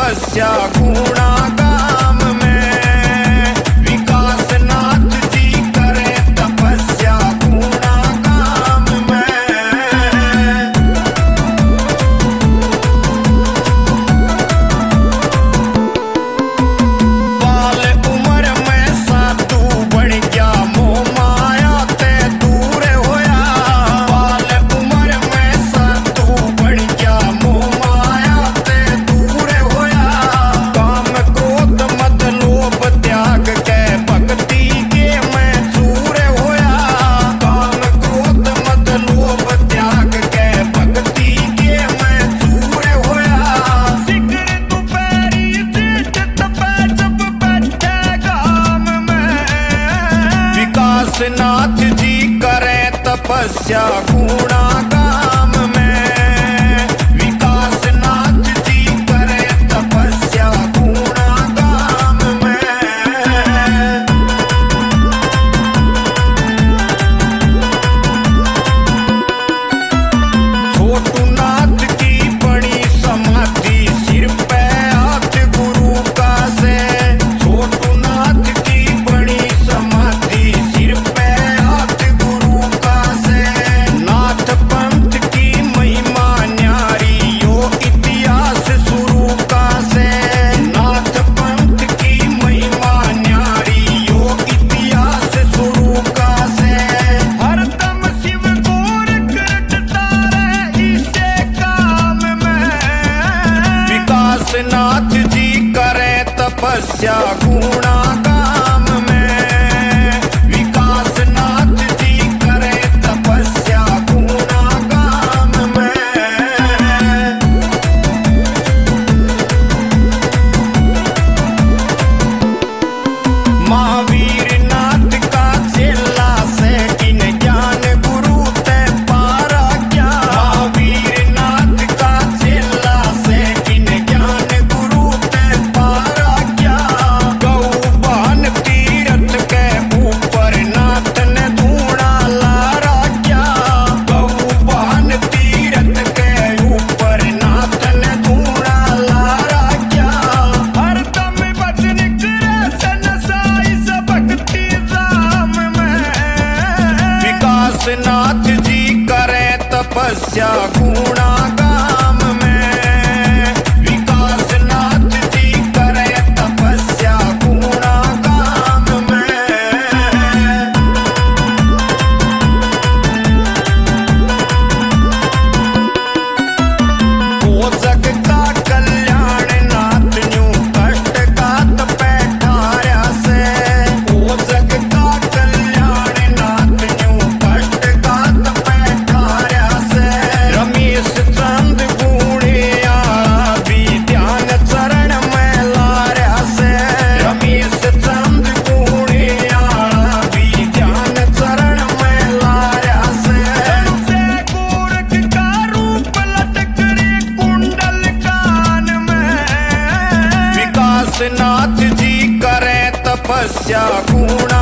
तपस्या गुणागाम में। विकास नाथ जी करे तपस्या गुणागाम में। बाल उम्र में साधु बन गया मोह माया ते दूर होया। बाल उम्र में साधु बन गया मोह माया ते दूर होया। काम क्रोध मद लोभ त्याग के भक्ति के मैं चूर होया। काम क्रोध मद लोभ त्याग के भक्ति के मैं चूर होया। सिकर दोपहरी जेठ तपै जब बैठे गाम में। विकास नाथ जी करे तपस्या गुणागाम में। विकास नाथ जी करे तपस्या गुणागाम में। छोटू नाथ की बड़ी समाधि सिर पे हाथ गुरु का से। छोटू नाथ की बड़ी समाधि सिर पे हाथ गुरु का से। नाथ पंथ की महिमा न्यारी यो इतिहास शुरू का से। नाथ पंथ की महिमा न्यारी यो इतिहास शुरू का से। हरदम शिव गौर करता रहे इसे काम में। विकास नाथ जी करे तपस्या गुणागाम में। विकास नाथ जी करे तपस्या गुणागाम में। महावीर नाथ का चेला से किन ज्ञान गुरु ते पारा क्या। महावीर नाथ का चेला से किन ज्ञान गुरु ते पारा क्या। गौ बहन तीरथ के ऊपर नाथ ने धूणा लारा क्या। गौ बहन तीरथ के ऊपर नाथ ने धूणा लारा क्या। हरदम भजन करे सनसाई सब भक्ति धाम में। विकास नाथ जी करे तपस्या गुणागाम में। विकास नाथ जी करे तपस्या गुणागाम में। ओ जग का कल्याण नाथ न्यू कष्ट कात बैठाया से। ओ जग का कल्याण नाथ न्यू कष्ट कात बैठाया से। रमेश चंद गुणिया भी ध्यान चरण में लाया से। रमेश चंद गुणिया भी ध्यान चरण में लाया से। गोरख का रूप लटक रे कुंडल कान में। विकास नाथ जी करे तपस्या गुणा